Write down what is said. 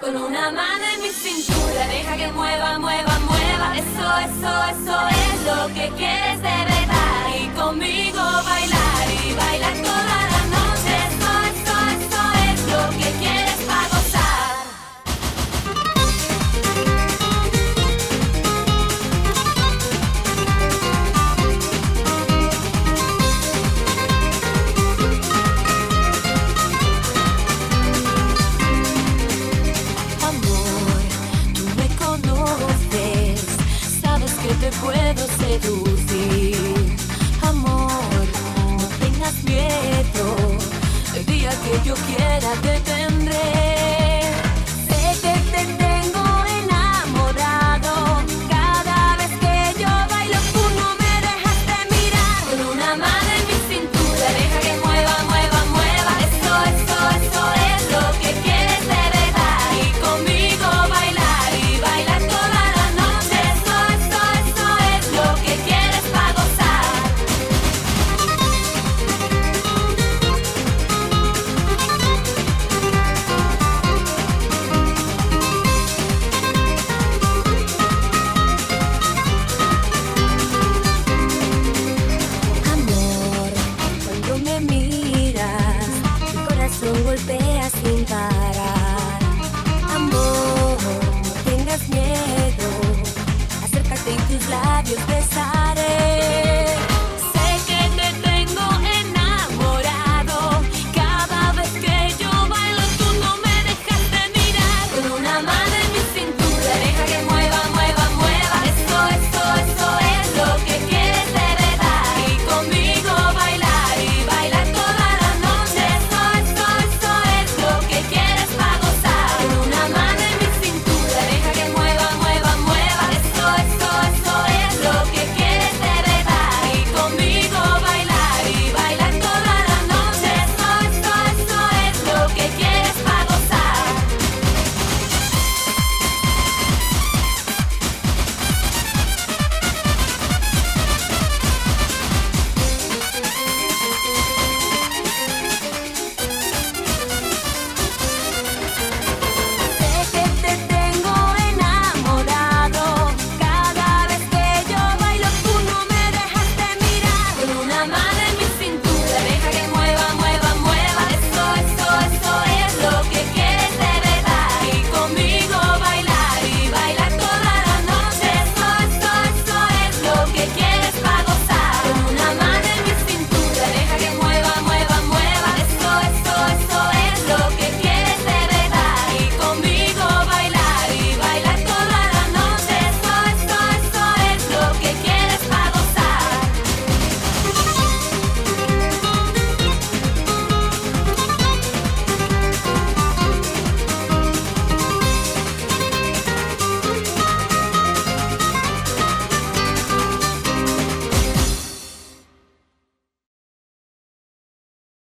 con una mano en mi cintura. Deja que mueva, mueva, mueva. Eso es lo que quieres de verdad. Y conmigo bailar y bailar toda la noche. Eso es lo que quieres para gozar. Te puedo seducir, amor, no tengas miedo, el día que yo quiera te tendré. Sé que te tengo enamorado, cada vez que yo bailo tú no me dejas de mirar. Con una mano en mi cintura, deja que mueva, mueva, mueva. Eso es lo que quieres de verdad. Y conmigo bailar y bailar toda la noche. Eso es lo que quieres para gozar. Amor, cuando me miras, mi corazón golpea sin parar. Amor, no tengas miedo, acércate y tus labios besar.